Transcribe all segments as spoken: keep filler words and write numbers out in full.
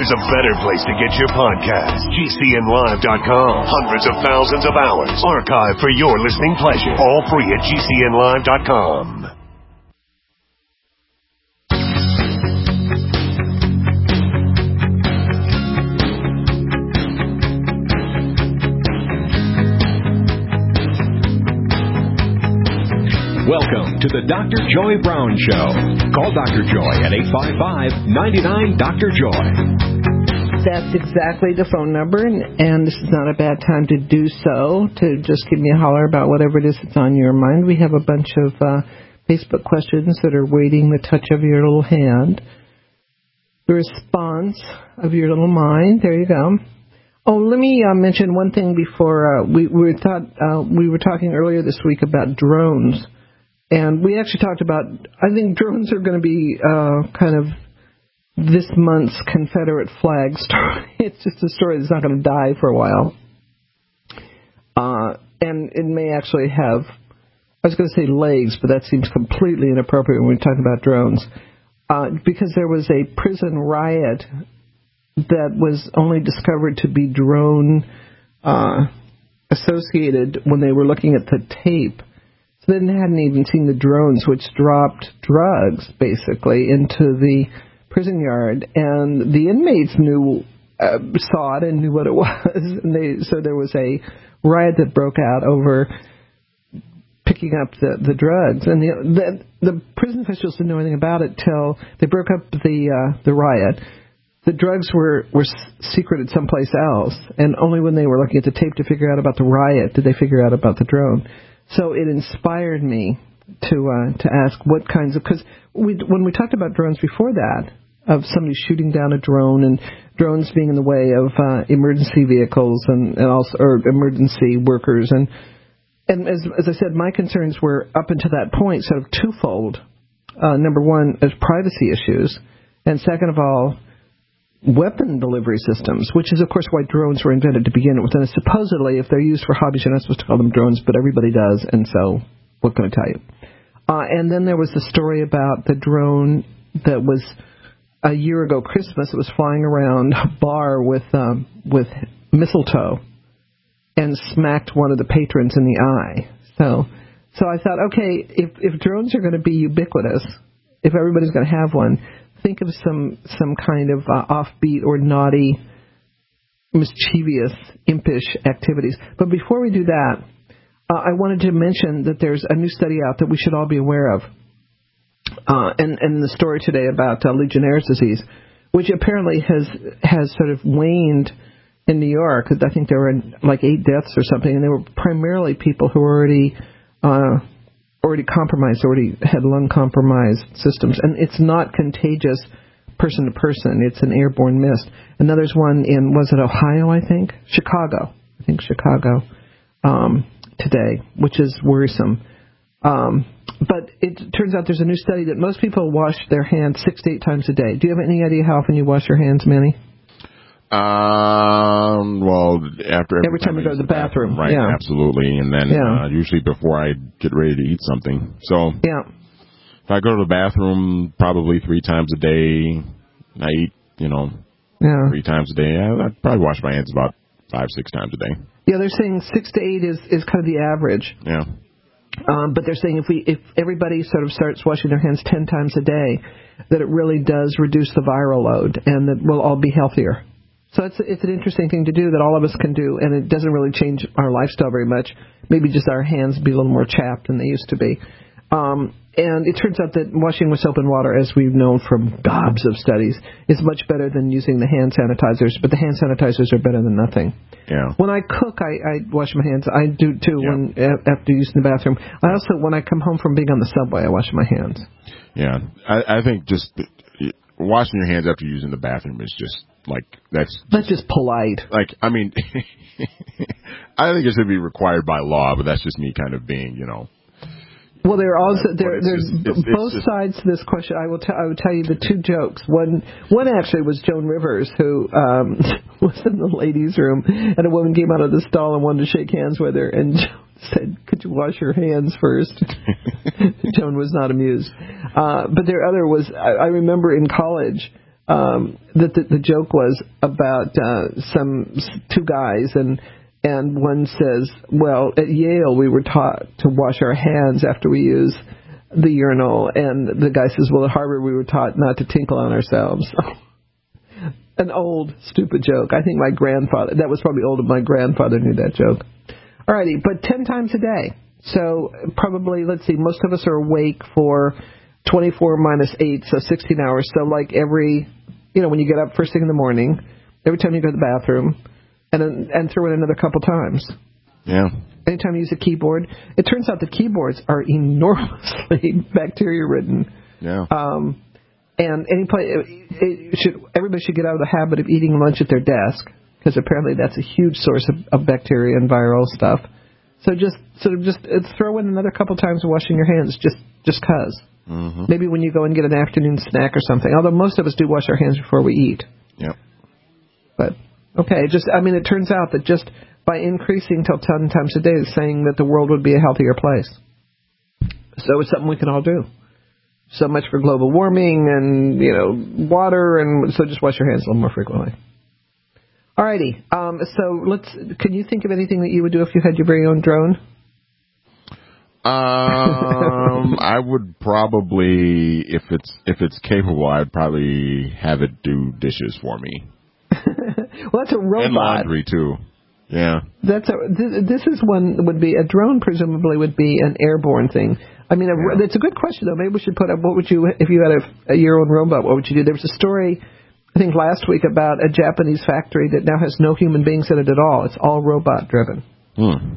there's a better place to get your podcast. G C N live dot com. Hundreds of thousands of hours archived for your listening pleasure. All free at G C N live dot com. Welcome to the Doctor Joy Brown Show. Call Doctor Joy at eight five five, nine nine, Doctor Joy. That's exactly the phone number, and, and this is not a bad time to do so, to just give me a holler about whatever it is that's on your mind. We have a bunch of uh, Facebook questions that are waiting the touch of your little hand. The response of your little mind. There you go. Oh, let me uh, mention one thing before uh, we, we, thought, uh, we were talking earlier this week about drones. And we actually talked about, I think drones are going to be uh, kind of this month's Confederate flag story. It's just a story that's not going to die for a while. Uh, and it may actually have, I was going to say legs, but that seems completely inappropriate when we talk about drones. Uh, because there was a prison riot that was only discovered to be drone uh, associated when they were looking at the tape. Then hadn't even seen the drones, which dropped drugs, basically, into the prison yard. And the inmates knew, uh, saw it and knew what it was. And they, so there was a riot that broke out over picking up the, the drugs. And the, the the prison officials didn't know anything about it till they broke up the uh, the riot. The drugs were, were secreted someplace else. And only when they were looking at the tape to figure out about the riot did they figure out about the drone. So it inspired me to uh, to ask what kinds of, because we, when we talked about drones before that, of somebody shooting down a drone and drones being in the way of uh, emergency vehicles and, and also or emergency workers, and and as as I said, my concerns were up until that point sort of twofold. Uh, number one, is privacy issues, and second of all, weapon delivery systems, which is, of course, why drones were invented to begin with. And supposedly, if they're used for hobbies, you're not supposed to call them drones, but everybody does, and so what can I tell you? Uh, and then there was the story about the drone that was a year ago Christmas. It was flying around a bar with um, with mistletoe and smacked one of the patrons in the eye. So, so I thought, okay, if if drones are going to be ubiquitous, if everybody's going to have one, think of some some kind of uh, offbeat or naughty, mischievous, impish activities. But before we do that, uh, I wanted to mention that there's a new study out that we should all be aware of. Uh, and, and the story today about uh, Legionnaire's disease, which apparently has has sort of waned in New York. I think there were like eight deaths or something, and they were primarily people who were already... Uh, already compromised, already had lung-compromised systems. And it's not contagious person to person. It's an airborne mist. And then there's one in, was it Ohio, I think? Chicago. I think Chicago um, today, which is worrisome. Um, but it turns out there's a new study that most people wash their hands six to eight times a day. Do you have any idea how often you wash your hands, Manny? Um, well, after every, every time, time you go to the bathroom, bathroom right? Yeah. Absolutely, and then yeah. uh, usually before I get ready to eat something. So, yeah, if I go to the bathroom, probably three times a day. I eat, you know, yeah. three times a day. I I'd probably wash my hands about five, six times a day. Yeah, they're saying six to eight is is kind of the average. Yeah. Um, but they're saying if we if everybody sort of starts washing their hands ten times a day, that it really does reduce the viral load, and that we'll all be healthier. So it's it's an interesting thing to do that all of us can do, and it doesn't really change our lifestyle very much. Maybe just our hands be a little more chapped than they used to be. Um, and it turns out that washing with soap and water, as we've known from gobs of studies, is much better than using the hand sanitizers. But the hand sanitizers are better than nothing. Yeah. When I cook, I, I wash my hands. I do too yeah. when after using the bathroom. I also, when I come home from being on the subway, I wash my hands. Yeah, I, I think just washing your hands after using the bathroom is just like that's that's just polite. Like, I mean, I think it should be required by law, but that's just me kind of being, you know. Well, there are also there, there's just, it's, both it's just, sides to this question. I will t- I will tell you the two jokes. One one actually was Joan Rivers, who um, was in the ladies' room, and a woman came out of the stall and wanted to shake hands with her, and Joan said, "Could you wash your hands first?" Joan was not amused. Uh, but their other was I, I remember in college. um, that the, the joke was about uh, some two guys, and and one says, well, at Yale we were taught to wash our hands after we use the urinal, and the guy says, well, at Harvard we were taught not to tinkle on ourselves. An old, stupid joke. I think my grandfather, that was probably old if my grandfather knew that joke. Alrighty, but ten times a day. So probably, let's see, most of us are awake for twenty-four minus eight, so sixteen hours. So like every, you know, when you get up first thing in the morning, every time you go to the bathroom, and then, and throw in another couple times. Yeah. Anytime you use a keyboard. It turns out the keyboards are enormously bacteria-ridden. Yeah. Um, and any play, it, it should, everybody should get out of the habit of eating lunch at their desk, because apparently that's a huge source of, of bacteria and viral stuff. So just sort of just uh, throw in another couple times of washing your hands, just just cause. Mm-hmm. Maybe when you go and get an afternoon snack or something. Although most of us do wash our hands before we eat. Yep. But okay, just I mean, it turns out that just by increasing till ten times a day is saying that the world would be a healthier place. So it's something we can all do. So much for global warming and, you know, water, and so just wash your hands a little more frequently. Alrighty, um, so let's. Can you think of anything that you would do if you had your very own drone? Um, I would probably, if it's if it's capable, I'd probably have it do dishes for me. Well, that's a robot. And laundry too. Yeah. That's a. This, this is one would be a drone. Presumably, would be an airborne thing. I mean, a, Yeah. that's a good question though. Maybe we should put up. What would you, if you had a, a your own robot? What would you do? There was a story, I think last week, about a Japanese factory that now has no human beings in it at all. It's all robot driven. Hmm.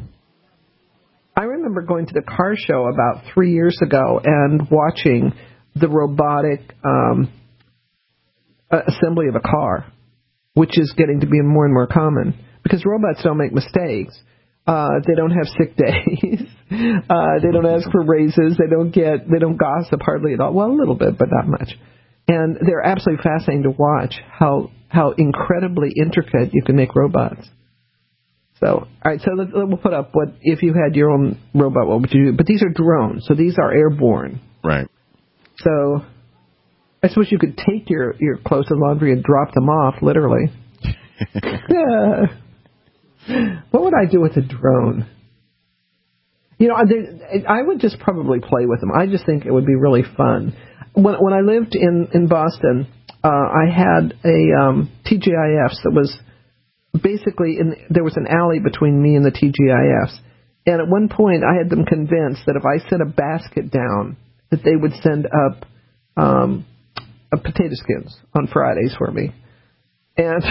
I remember going to the car show about three years ago and watching the robotic um, assembly of a car, which is getting to be more and more common because robots don't make mistakes. Uh, they don't have sick days. uh, they don't ask for raises. They don't get. They don't gossip hardly at all. Well, a little bit, but not much. And they're absolutely fascinating to watch how how incredibly intricate you can make robots. So, all right, so let's, we'll put up what if you had your own robot, what would you do? But these are drones, so these are airborne. Right. So I suppose you could take your, your clothes and laundry and drop them off, literally. Yeah. What would I do with a drone? You know, I would just probably play with them. I just think it would be really fun. When when I lived in, in Boston, uh, I had a um, T G I Fs that was basically, in, there was an alley between me and the T G I Fs. And at one point, I had them convinced that if I sent a basket down, that they would send up um, a potato skins on Fridays for me. And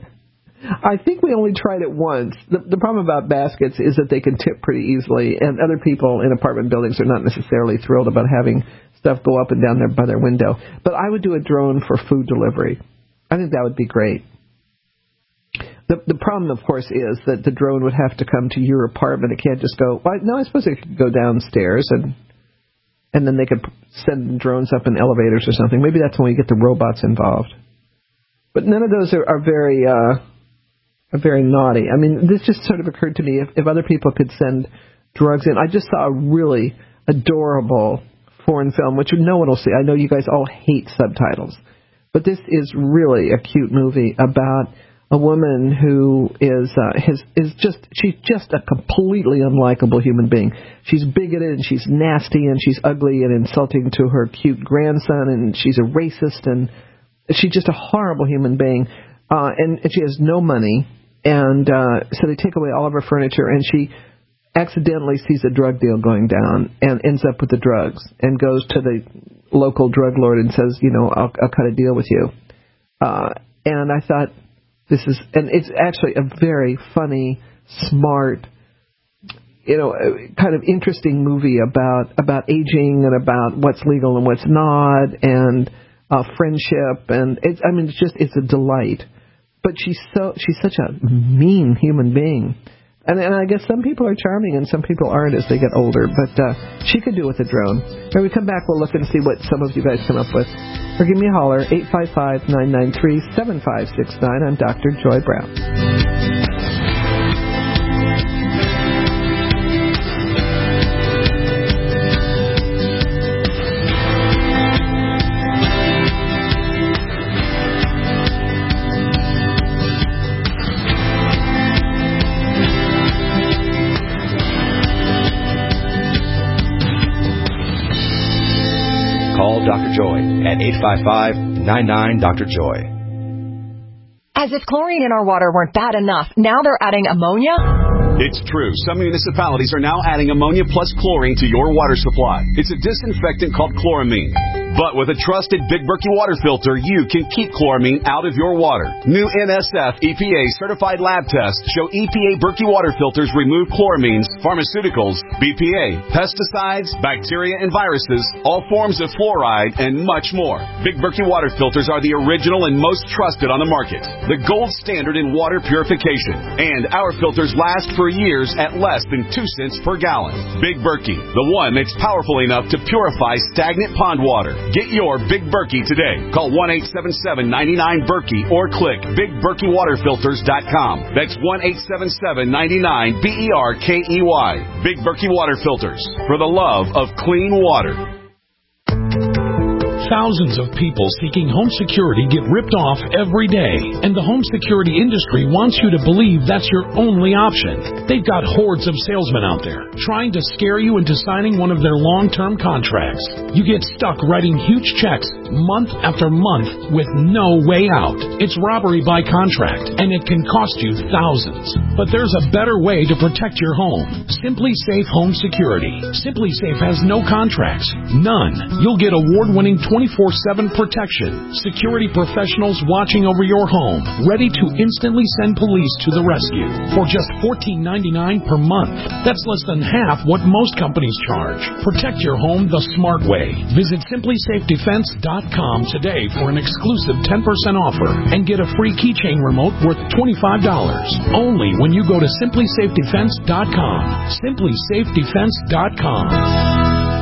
I think we only tried it once. The, the problem about baskets is that they can tip pretty easily, and other people in apartment buildings are not necessarily thrilled about having stuff go up and down there by their window. But I would do a drone for food delivery. I think that would be great. The the problem, of course, is that the drone would have to come to your apartment. It can't just go, well, no, I suppose it could go downstairs, and and then they could send drones up in elevators or something. Maybe that's when we get the robots involved. But none of those are, are very uh, are very naughty. I mean, this just sort of occurred to me, if, if other people could send drugs in. I just saw a really adorable foreign film, which no one will see. I know you guys all hate subtitles. But this is really a cute movie about a woman who is uh, has, is just she's just a completely unlikable human being. She's bigoted and she's nasty and she's ugly and insulting to her cute grandson, and she's a racist, and she's just a horrible human being. Uh, and, and she has no money, and uh, so they take away all of her furniture, and she accidentally sees a drug deal going down and ends up with the drugs and goes to the local drug lord and says, you know, I'll, I'll cut a deal with you. Uh, and I thought, this is, and it's actually a very funny, smart, you know, kind of interesting movie about about aging and about what's legal and what's not, and uh, friendship, and it's, I mean, it's just, it's a delight. But she's so she's such a mean human being, and, and I guess some people are charming and some people aren't as they get older. But uh, she could do with a drone. When we come back, we'll look and see what some of you guys come up with. Or give me a holler, eight five five, nine nine three, seven five six nine. I'm Doctor Joy Brown. Doctor Joy at eight five five, nine nine, Doctor Joy. As if chlorine in our water weren't bad enough, now they're adding ammonia? It's true. Some municipalities are now adding ammonia plus chlorine to your water supply. It's a disinfectant called chloramine. But with a trusted Big Berkey water filter, you can keep chloramine out of your water. New N S F E P A certified lab tests show E P A Berkey water filters remove chloramines, pharmaceuticals, B P A, pesticides, bacteria and viruses, all forms of fluoride, and much more. Big Berkey water filters are the original and most trusted on the market. The gold standard in water purification. And our filters last for years at less than two cents per gallon. Big Berkey, the one that's powerful enough to purify stagnant pond water. Get your Big Berkey today. Call one eight seven seven, nine nine, Berkey or click big berkey water filters dot com. That's one eight seven seven, nine nine, B E R K E Y. Big Berkey Water Filters. For the love of clean water. Thousands of people seeking home security get ripped off every day, and the home security industry wants you to believe that's your only option. They've got hordes of salesmen out there trying to scare you into signing one of their long-term contracts. You get stuck writing huge checks month after month with no way out. It's robbery by contract, and it can cost you thousands. But there's a better way to protect your home. Simply Safe Home Security. Simply Safe has no contracts. None. You'll get award-winning twenty-four seven protection. Security professionals watching over your home, ready to instantly send police to the rescue for just fourteen ninety-nine per month. That's less than half what most companies charge. Protect your home the smart way. Visit simply safe defense dot com today for an exclusive ten percent offer and get a free keychain remote worth twenty-five dollars. Only when you go to simply safe defense dot com. simply safe defense dot com.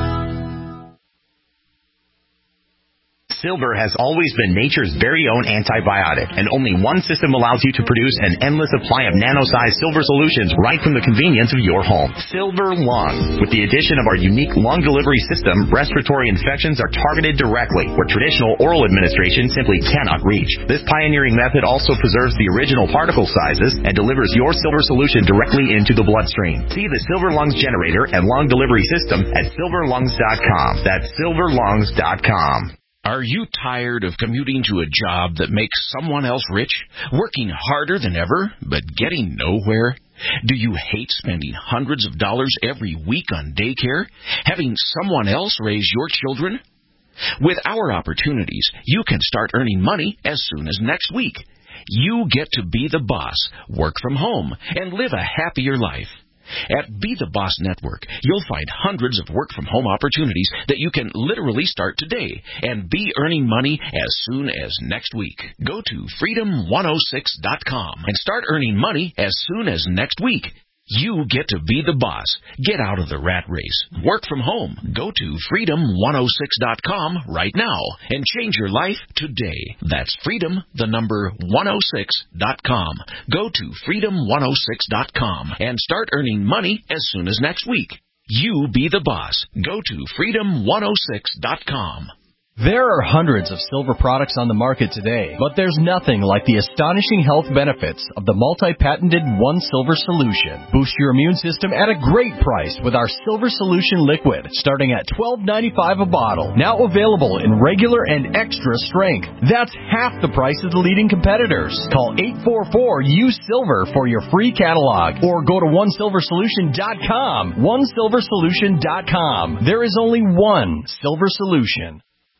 Silver has always been nature's very own antibiotic, and only one system allows you to produce an endless supply of nano-sized silver solutions right from the convenience of your home. Silver Lung. With the addition of our unique lung delivery system, respiratory infections are targeted directly, where traditional oral administration simply cannot reach. This pioneering method also preserves the original particle sizes and delivers your silver solution directly into the bloodstream. See the Silver Lungs generator and lung delivery system at silver lungs dot com. That's silver lungs dot com. Are you tired of commuting to a job that makes someone else rich, working harder than ever, but getting nowhere? Do you hate spending hundreds of dollars every week on daycare, having someone else raise your children? With our opportunities, you can start earning money as soon as next week. You get to be the boss, work from home, and live a happier life. At Be the Boss Network, you'll find hundreds of work-from-home opportunities that you can literally start today and be earning money as soon as next week. Go to freedom one oh six dot com and start earning money as soon as next week. You get to be the boss. Get out of the rat race. Work from home. Go to freedom one oh six dot com right now and change your life today. That's freedom, the number one oh six dot com. Go to freedom one oh six dot com and start earning money as soon as next week. You be the boss. Go to freedom one oh six dot com. There are hundreds of silver products on the market today, but there's nothing like the astonishing health benefits of the multi-patented One Silver Solution. Boost your immune system at a great price with our Silver Solution Liquid, starting at twelve ninety-five a bottle. Now available in regular and extra strength. That's half the price of the leading competitors. Call eight four four, U S I L V E R for your free catalog, or go to one silver solution dot com. one silver solution dot com. There is only one Silver Solution.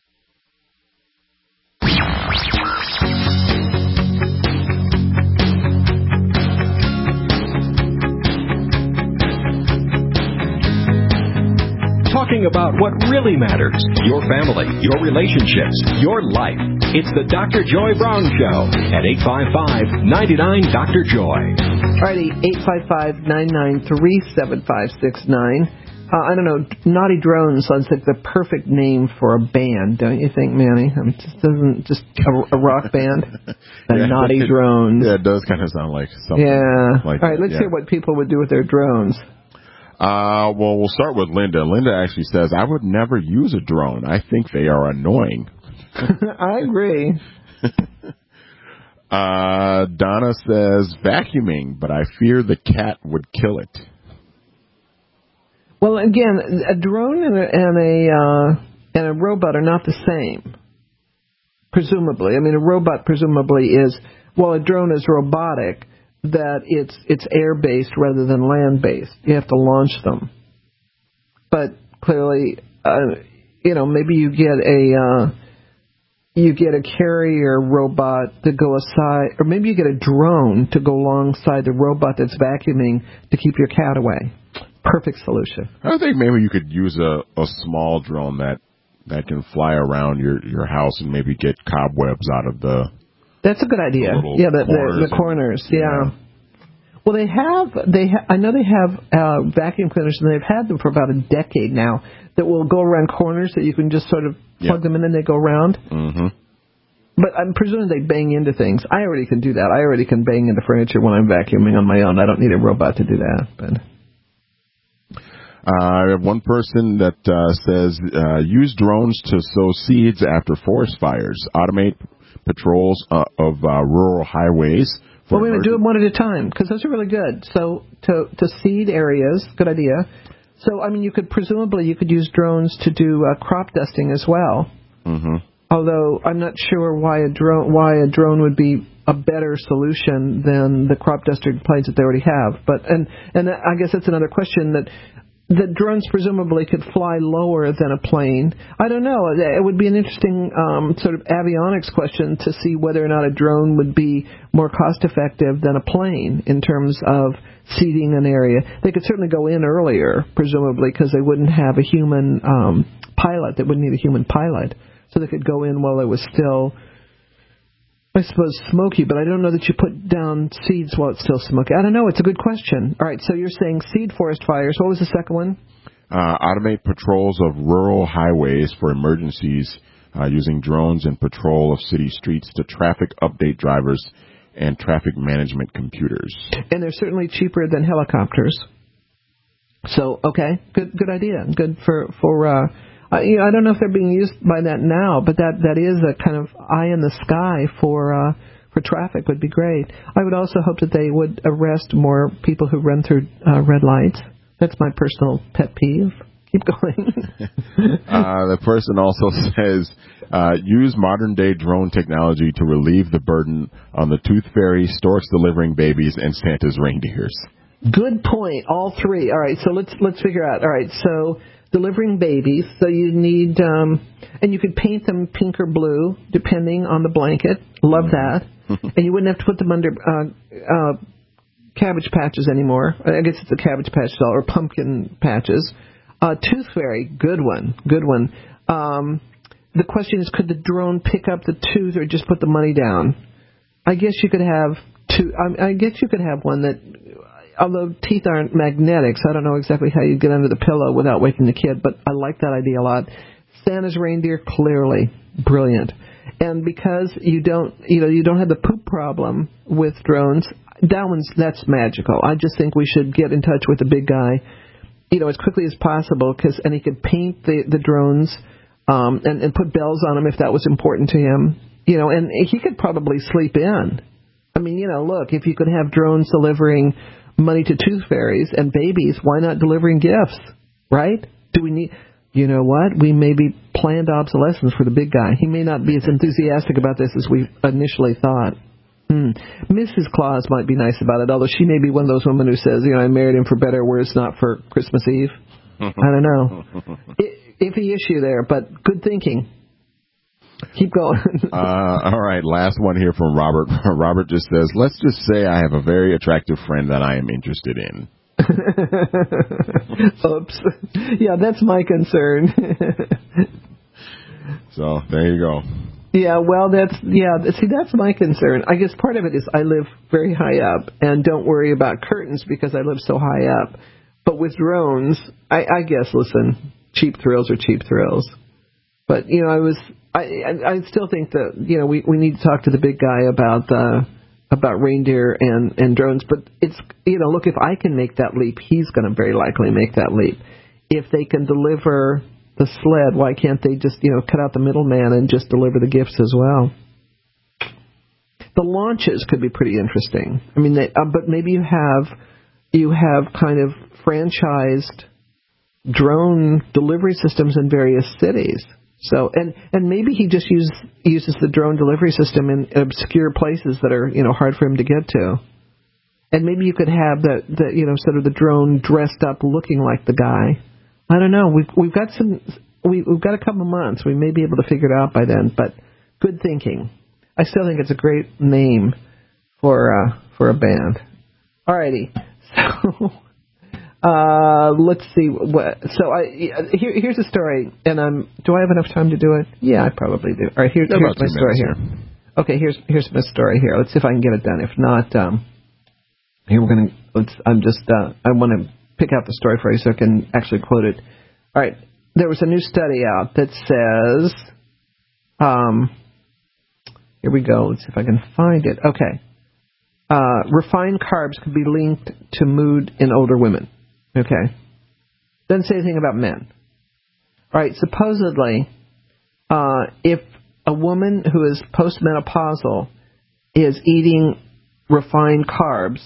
Talking about what really matters, your family, your relationships, your life. It's the Doctor Joy Brown Show at eight five five, nine nine, Doctor Joy. Alrighty, eight five five, nine nine three, seven five six nine. Uh, I don't know, Naughty Drones sounds like the perfect name for a band, don't you think, Manny? I mean, it just doesn't, just a, a rock band? The yeah, Naughty Drones. Yeah, it does kind of sound like something. Yeah. Like All right, that, let's yeah. hear what people would do with their drones. Uh, well, we'll start with Linda. Linda actually says, I would never use a drone. I think they are annoying. I agree. uh, Donna says, vacuuming, but I fear the cat would kill it. Well, again, a drone and a, and a uh, and a robot are not the same, presumably. I mean, a robot presumably is, well, a drone is robotic, that it's it's air-based rather than land-based. You have to launch them. But clearly, uh, you know, maybe you get a uh, you get a carrier robot to go aside, or maybe you get a drone to go alongside the robot that's vacuuming to keep your cat away. Perfect solution. I think maybe you could use a, a small drone that, that can fly around your, your house and maybe get cobwebs out of the. That's a good idea. Yeah, the corners. The, the corners. And, yeah. yeah. Well, they have. They. Ha- I know they have uh, vacuum cleaners, and they've had them for about a decade now. That will go around corners that you can just sort of plug yep. them in and they go around. Mm-hmm. But I'm presuming they bang into things. I already can do that. I already can bang into furniture when I'm vacuuming on my own. I don't need a robot to do that. But. Uh, I have one person that uh, says, uh, use drones to sow seeds after forest fires. Automate patrols uh, of uh, rural highways. Well, we're going to do them one at a time, because those are really good. So to to seed areas, good idea. So, I mean, you could presumably, you could use drones to do uh, crop dusting as well. Mm-hmm. Although I'm not sure why a drone why a drone would be a better solution than the crop dusting planes that they already have. But and and I guess that's another question, that the drones presumably could fly lower than a plane. I don't know. It would be an interesting um, sort of avionics question to see whether or not a drone would be more cost-effective than a plane in terms of seeding an area. They could certainly go in earlier, presumably, because they wouldn't have a human um, pilot. They wouldn't need a human pilot. So they could go in while it was still, I suppose, smoky, but I don't know that you put down seeds while it's still smoky. I don't know. It's a good question. All right, so you're saying seed forest fires. What was the second one? Uh, automate patrols of rural highways for emergencies uh, using drones and patrol of city streets to traffic update drivers and traffic management computers. And they're certainly cheaper than helicopters. So, okay, good good idea. Good for... for uh, Uh, you know, I don't know if they're being used by that now, but that, that is a kind of eye in the sky for uh, for traffic would be great. I would also hope that they would arrest more people who run through uh, red lights. That's my personal pet peeve. Keep going. uh, the person also says, uh, use modern-day drone technology to relieve the burden on the Tooth Fairy, storks delivering babies, and Santa's reindeers. Good point. All three. All right, so let's let's figure out. All right, so... delivering babies, so you need, um, and you could paint them pink or blue, depending on the blanket. Love that. And you wouldn't have to put them under uh, uh, Cabbage Patches anymore. I guess it's a Cabbage Patch doll, or pumpkin patches. Uh, Tooth Fairy, good one, good one. Um, the question is, could the drone pick up the tooth or just put the money down? I guess you could have two. I, I guess you could have one that. Although teeth aren't magnetic, so I don't know exactly how you get under the pillow without waking the kid, but I like that idea a lot. Santa's reindeer, clearly brilliant. And because you don't, you know, you don't have the poop problem with drones, that one's, that's magical. I just think we should get in touch with the big guy, you know, as quickly as possible, because and he could paint the the drones um, and and put bells on them if that was important to him, you know, and he could probably sleep in. I mean, you know, look, if you could have drones delivering money to tooth fairies and babies, why not delivering gifts, right? Do we need, you know what? We may be planned obsolescence for the big guy. He may not be as enthusiastic about this as we initially thought. Hmm. Missus Claus might be nice about it, although she may be one of those women who says, you know, I married him for better words, not for Christmas Eve. I don't know. Iffy issue there, but good thinking. Keep going. uh, all right, last one here from Robert. Robert just says, let's just say I have a very attractive friend that I am interested in. Oops. Yeah, that's my concern. So, there you go. Yeah, well, that's, yeah, see, that's my concern. I guess part of it is I live very high up and don't worry about curtains because I live so high up. But with drones, I, I guess, listen, cheap thrills are cheap thrills. But, you know, I was... I, I still think that, you know, we, we need to talk to the big guy about uh, about reindeer and, and drones. But it's, you know, look, if I can make that leap, he's going to very likely make that leap. If they can deliver the sled, why can't they just, you know, cut out the middleman and just deliver the gifts as well? The launches could be pretty interesting. I mean, they, uh, but maybe you have you have kind of franchised drone delivery systems in various cities. So, and, and maybe he just uses uses the drone delivery system in obscure places that are, you know, hard for him to get to. And maybe you could have the, the you know, sort of the drone dressed up looking like the guy. I don't know. We've we've got some we we've got a couple of months. We may be able to figure it out by then. But good thinking. I still think it's a great name for uh, for a band. Alrighty. So uh, let's see. What, so I here here's a story. And um, do I have enough time to do it? Yeah, I probably do. All right. Here, here's my story here. Okay. Here's here's my story here. Let's see if I can get it done. If not, um, here we're gonna. Let's. I'm just. Uh, I want to pick out the story for you so I can actually quote it. All right. There was a new study out that says, um, here we go. Let's see if I can find it. Okay. Uh, refined carbs could be linked to mood in older women. Okay. Doesn't say anything about men. All right. Supposedly, uh, if a woman who is postmenopausal is eating refined carbs,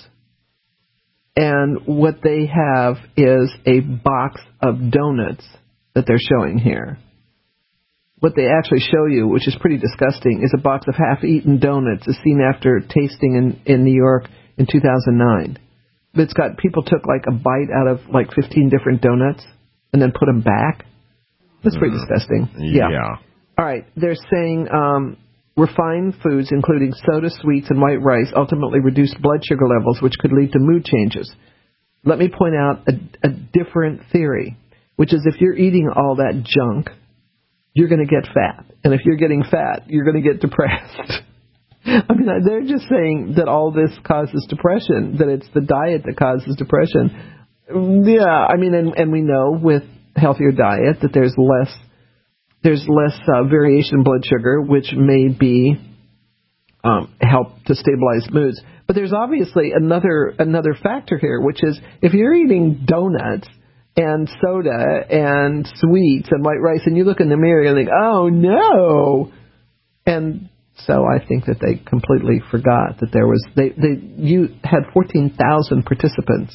and what they have is a box of donuts that they're showing here. What they actually show you, which is pretty disgusting, is a box of half-eaten donuts as seen after tasting in, in New York in two thousand nine. It's got people took like a bite out of like fifteen different donuts and then put them back. That's pretty mm. disgusting. Yeah. yeah. All right. They're saying um, refined foods, including soda, sweets, and white rice, ultimately reduce blood sugar levels, which could lead to mood changes. Let me point out a, a different theory, which is if you're eating all that junk, you're going to get fat. And if you're getting fat, you're going to get depressed. I mean, they're just saying that all this causes depression, that it's the diet that causes depression. Yeah, I mean, and, and we know with healthier diet that there's less there's less uh, variation in blood sugar, which may be um, help to stabilize moods. But there's obviously another another factor here, which is if you're eating donuts and soda and sweets and white rice, and you look in the mirror and think, oh, no. And so I think that they completely forgot that there was, they, they you had fourteen thousand participants.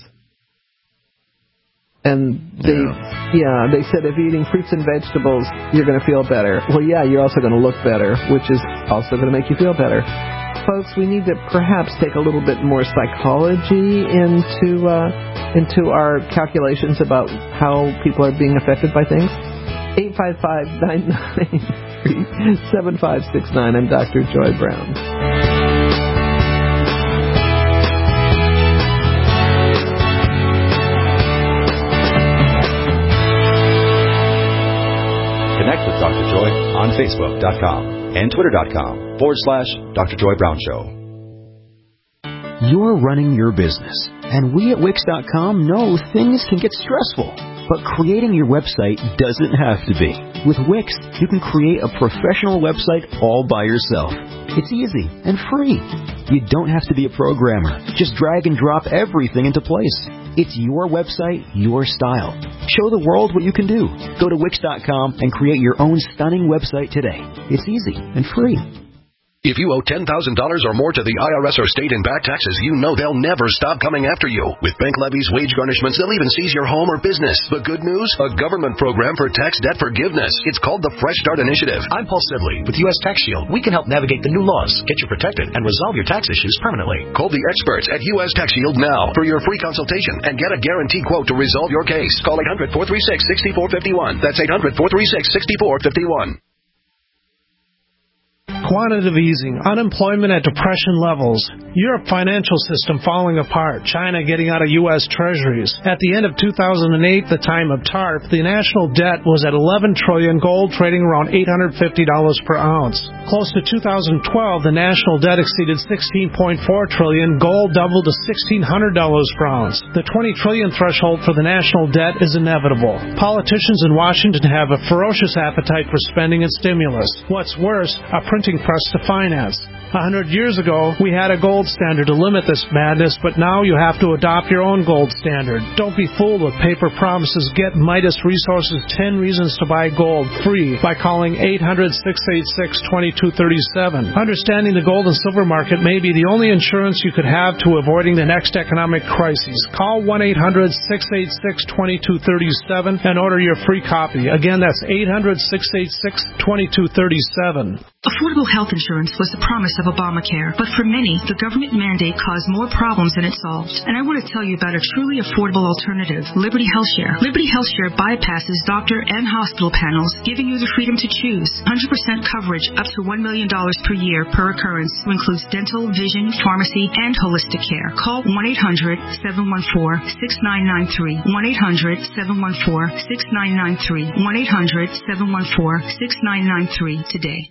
And they, yeah. yeah, they said if eating fruits and vegetables, you're going to feel better. Well, yeah, you're also going to look better, which is also going to make you feel better. Folks, we need to perhaps take a little bit more psychology into uh, into our calculations about how people are being affected by things. eight five five, nine nine three, seven five six nine. I'm Doctor Joy Brown. Connect with Doctor Joy on Facebook dot com and Twitter.com forward slash Dr. Joy Brown Show. You're running your business, and we at Wix dot com know things can get stressful, but creating your website doesn't have to be. With Wix, you can create a professional website all by yourself. It's easy and free. You don't have to be a programmer. Just drag and drop everything into place. It's your website, your style. Show the world what you can do. Go to Wix dot com and create your own stunning website today. It's easy and free. If you owe ten thousand dollars or more to the I R S or state in back taxes, you know they'll never stop coming after you. With bank levies, wage garnishments, they'll even seize your home or business. The good news? A government program for tax debt forgiveness. It's called the Fresh Start Initiative. I'm Paul Sibley with U S Tax Shield. We can help navigate the new laws, get you protected, and resolve your tax issues permanently. Call the experts at U S Tax Shield now for your free consultation and get a guaranteed quote to resolve your case. Call eight hundred, four three six, six four five one. That's eight hundred, four three six, six four five one. Quantitative easing, unemployment at depression levels, Europe financial system falling apart, China getting out of U S treasuries. At the end of two thousand eight, the time of TARP, the national debt was at eleven trillion dollars, gold trading around eight hundred fifty dollars per ounce. Close to two thousand twelve, the national debt exceeded sixteen point four trillion dollars, gold doubled to sixteen hundred dollars per ounce. The twenty trillion dollars threshold for the national debt is inevitable. Politicians in Washington have a ferocious appetite for spending and stimulus. What's worse, a printing press to finance. A hundred years ago, we had a gold standard to limit this madness, but now you have to adopt your own gold standard. Don't be fooled with paper promises. Get Midas Resources ten Reasons to Buy Gold free by calling eight hundred, six eight six, two two three seven. Understanding the gold and silver market may be the only insurance you could have to avoiding the next economic crisis. Call one eight hundred, six eight six, two two three seven and order your free copy. Again, that's eight hundred, six eight six, two two three seven. Affordable health insurance was the promise of Obamacare, but for many, the government mandate caused more problems than it solved. And I want to tell you about a truly affordable alternative, Liberty HealthShare. Liberty HealthShare bypasses doctor and hospital panels, giving you the freedom to choose. one hundred percent coverage up to one million dollars per year per occurrence, who includes dental, vision, pharmacy, and holistic care. Call one eight hundred, seven one four, six nine nine three. one eight hundred, seven one four, six nine nine three. one eight hundred, seven one four, six nine nine three today.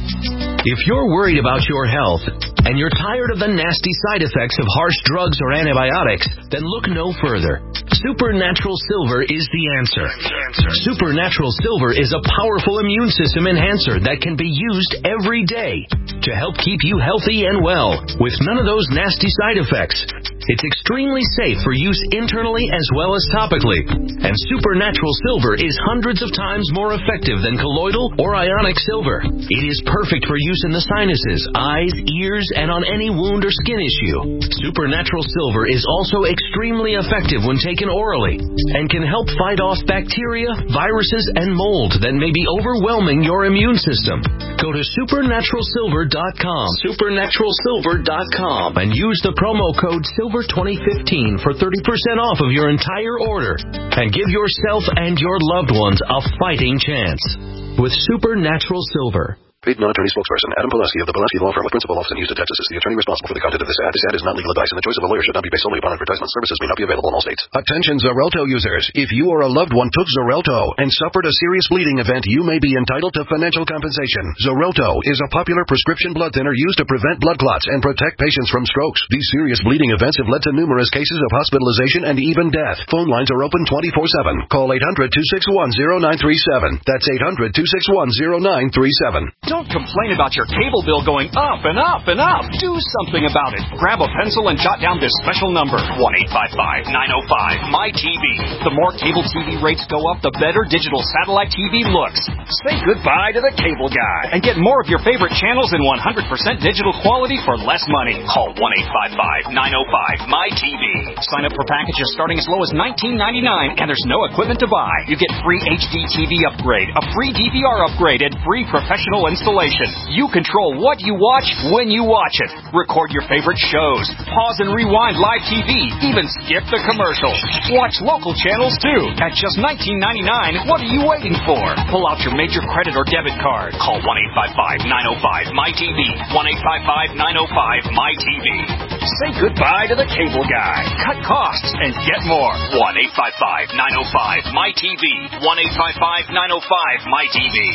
If you're worried about your health and you're tired of the nasty side effects of harsh drugs or antibiotics, then look no further. Supernatural Silver is the answer. Supernatural Silver is a powerful immune system enhancer that can be used every day to help keep you healthy and well with none of those nasty side effects. It's extremely safe for use internally as well as topically. And Supernatural Silver is hundreds of times more effective than colloidal or ionic silver. It is perfect for use in the sinuses, eyes, ears, and on any wound or skin issue. Supernatural Silver is also extremely effective when taken orally and can help fight off bacteria, viruses, and mold that may be overwhelming your immune system. Go to supernatural silver dot com, supernatural silver dot com, and use the promo code silver twenty fifteen for thirty percent off of your entire order and give yourself and your loved ones a fighting chance with Supernatural Silver. Paid non-attorney spokesperson Adam Pulaski of the Pulaski Law Firm with principal office in Houston, Texas is the attorney responsible for the content of this ad. This ad is not legal advice, and the choice of a lawyer should not be based solely upon advertisement. Services may not be available in all states. Attention Xarelto users. If you or a loved one took Xarelto and suffered a serious bleeding event, you may be entitled to financial compensation. Xarelto is a popular prescription blood thinner used to prevent blood clots and protect patients from strokes. These serious bleeding events have led to numerous cases of hospitalization and even death. Phone lines are open twenty-four seven. Call eight hundred, two six one, zero nine three seven. That's eight hundred, two six one, zero nine three seven. Don't complain about your cable bill going up and up and up. Do something about it. Grab a pencil and jot down this special number, one eight five five, nine oh five, M Y T V. The more cable T V rates go up, the better digital satellite T V looks. Say goodbye to the cable guy and get more of your favorite channels in one hundred percent digital quality for less money. Call one eight five five, nine oh five, M Y T V. Sign up for packages starting as low as nineteen ninety-nine, and there's no equipment to buy. You get free H D T V upgrade, a free D V R upgrade, and free professional installation. You control what you watch when you watch it. Record your favorite shows. Pause and rewind live T V. Even skip the commercials. Watch local channels too. At just nineteen ninety-nine, what are you waiting for? Pull out your major credit or debit card. Call one eight five five, nine oh five, M Y T V. one eight five five, nine oh five, M Y T V. Say goodbye to the cable guy. Cut costs and get more. one eight five five, nine oh five, M Y T V. one eight five five, nine oh five, M Y T V.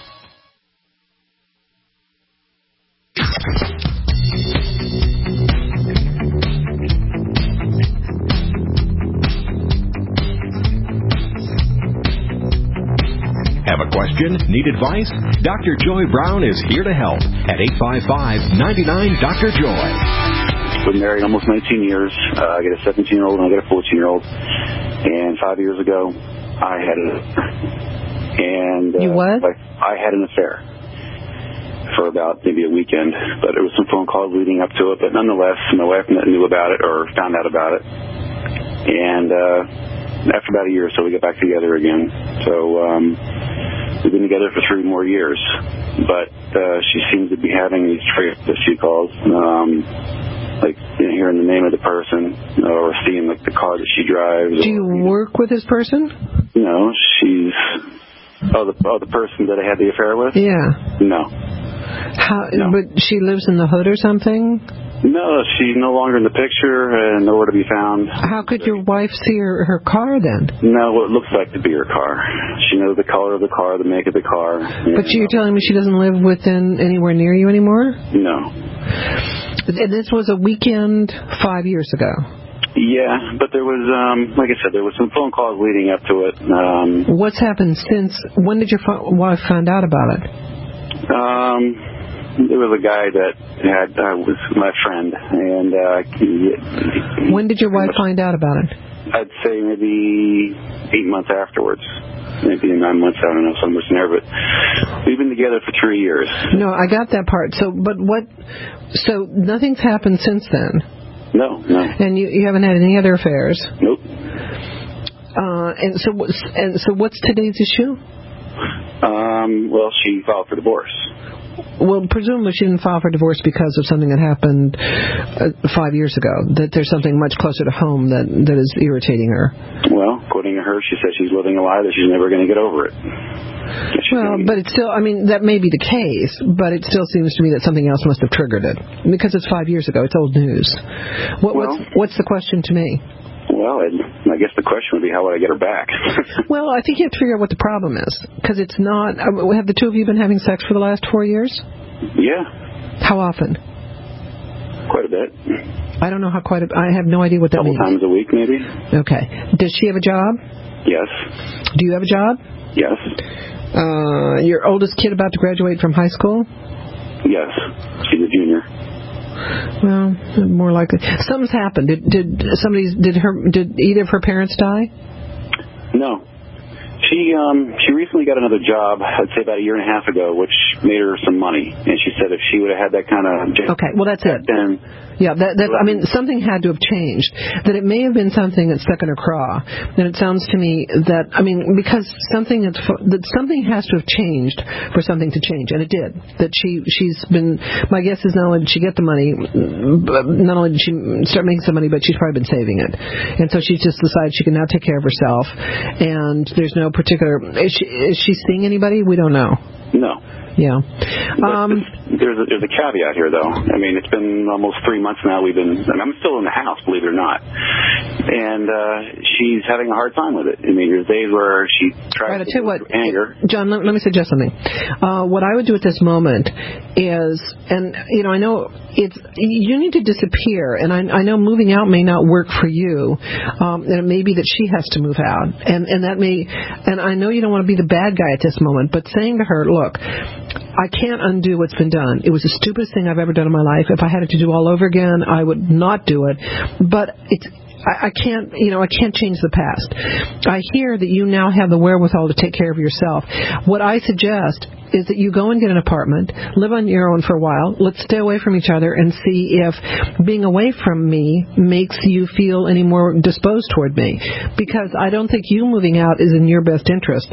Have a question? Need advice? Doctor Joy Brown is here to help at eight five five, nine nine, Doctor Joy. Been married almost nineteen years. Uh, I got a seventeen-year-old and I got a fourteen-year-old. And five years ago, I had an and uh, you what? I, I had an affair for about maybe a weekend, but there was some phone calls leading up to it. But nonetheless, my wife knew about it or found out about it. And uh, after about a year or so, we got back together again. So um, we've been together for three more years. But uh, she seems to be having these trips that she calls, um, like you know, hearing the name of the person, you know, or seeing like the car that she drives. Do you or, work with this person? You know, she's oh the oh the person that I had the affair with. Yeah. No. How? No. But she lives in the hood or something? No, she's no longer in the picture and nowhere to be found. How could your wife see her, her car then? No, what it looks like to be her car. She knows the color of the car, the make of the car. But you're telling me she doesn't live within anywhere near you anymore? No. And this was a weekend five years ago? Yeah, but there was, um, like I said, there was some phone calls leading up to it. Um, What's happened since? When did your wife find out about it? Um, there was a guy that had uh, was my friend, and uh, he, he, when did your wife find out about it? I'd say maybe eight months afterwards. Maybe nine months, I don't know, somewhere in there, but we've been together for three years. No, I got that part. So, but what, so nothing's happened since then? No, no. And you, you haven't had any other affairs? Nope. Uh, and so, and so what's today's issue? Um, well, she filed for divorce. Well, presumably she didn't file for divorce because of something that happened uh, five years ago, that there's something much closer to home that that is irritating her. Well, according to her, she says she's living a lie that she's never going to get over it. Well, but it's still, I mean, that may be the case, but it still seems to me that something else must have triggered it. Because it's five years ago. It's old news. What, well, what's, what's the question to me? Well, I guess the question would be, how would I get her back? Well, I think you have to figure out what the problem is. Because it's not, uh, have the two of you been having sex for the last four years? Yeah. How often? Quite a bit. I don't know how quite a, I have no idea what that Couple means. Couple times a week, maybe. Okay. Does she have a job? Yes. Do you have a job? Yes. Uh, your oldest kid about to graduate from high school? Yes. She's a junior. Well, more likely. Something's happened. Did did somebody's did her did either of her parents die? No. She um she recently got another job, I'd say about a year and a half ago, which made her some money. And she said if she would have had that kind of job, okay, well that's it. Then yeah, that that I mean something had to have changed. That it may have been something that stuck in her craw. And it sounds to me that I mean because something that's that something has to have changed for something to change, and it did. That she she's been. My guess is not only did she get the money, but not only did she start making some money, but she's probably been saving it. And so she's just decided she can now take care of herself. And there's no particular. Is she, is she seeing anybody? We don't know. No. Yeah. Um, there's a, there's a caveat here, though. I mean, it's been almost three months now. We've been, and I'm still in the house, believe it or not. And uh, she's having a hard time with it. I mean, there's days where she tries right, to tell you what, anger. John, let, let me suggest something. Uh, what I would do at this moment is, and you know, I know it's you need to disappear, and I, I know moving out may not work for you, um, and it may be that she has to move out, and and that may, and I know you don't want to be the bad guy at this moment, but saying to her, look, I can't undo what's been done. It was the stupidest thing I've ever done in my life. If I had it to do all over again, I would not do it. But it's I, I can't, you know, I can't change the past. I hear that you now have the wherewithal to take care of yourself. What I suggest is that you go and get an apartment, live on your own for a while. Let's stay away from each other and see if being away from me makes you feel any more disposed toward me. Because I don't think you moving out is in your best interest.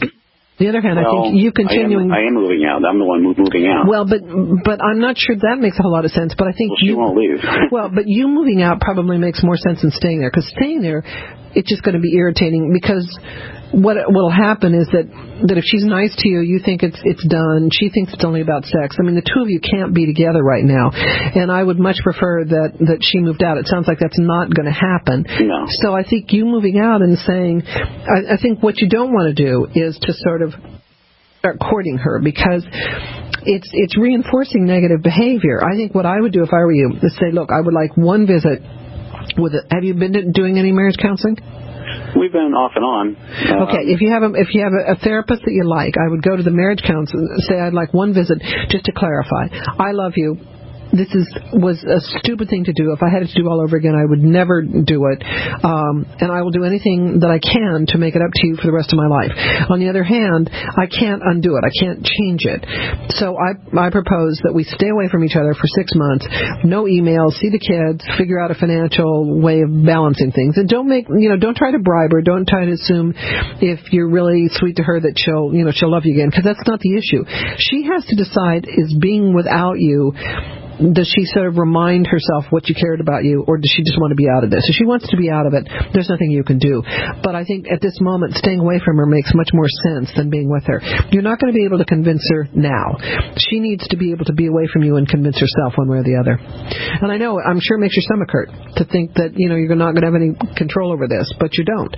On the other hand, well, I think you continuing. I am, I am moving out. I'm the one moving out. Well, but but I'm not sure that makes a whole lot of sense. But I think well, she you won't leave. Well, but you moving out probably makes more sense than staying there, because staying there, it's just going to be irritating. Because what will happen is that that if she's nice to you, you think it's it's done. She thinks it's only about sex. I mean, the two of you can't be together right now, and I would much prefer that that she moved out. It sounds like that's not going to happen. No. So I think you moving out and saying, I, I think what you don't want to do is to sort of start courting her, because it's it's reinforcing negative behavior. I think what I would do if I were you is say, look, I would like one visit with it. Have you been doing any marriage counseling? We've been off and on. Um, okay, if you have a, if you have a, a therapist that you like, I would go to the marriage counselor and say I'd like one visit just to clarify. I love you. This is was a stupid thing to do. If I had it to do all over again, I would never do it. Um, and I will do anything that I can to make it up to you for the rest of my life. On the other hand, I can't undo it. I can't change it. So I, I propose that we stay away from each other for six months. No emails. See the kids. Figure out a financial way of balancing things. And don't make you know don't try to bribe her. Don't try to assume if you're really sweet to her that she'll you know she'll love you again, because that's not the issue. She has to decide, is being without you, does she sort of remind herself what you cared about you, or does she just want to be out of this? If she wants to be out of it, there's nothing you can do. But I think at this moment, staying away from her makes much more sense than being with her. You're not going to be able to convince her now. She needs to be able to be away from you and convince herself one way or the other. And I know, I'm sure it makes your stomach hurt to think that, you know, you're not going to have any control over this, but you don't.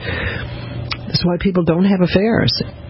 That's why people don't have affairs.